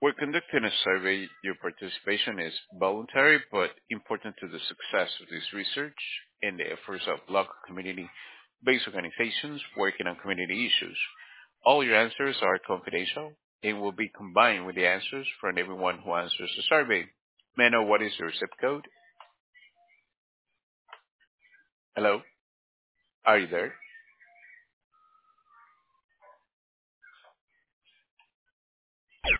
We're conducting a survey. Your participation is voluntary but important to the success of this research and the efforts of local community-based organizations working on community issues. All your answers are confidential and will be combined with the answers from everyone who answers the survey. May I know what is your zip code? Hello? Are you there?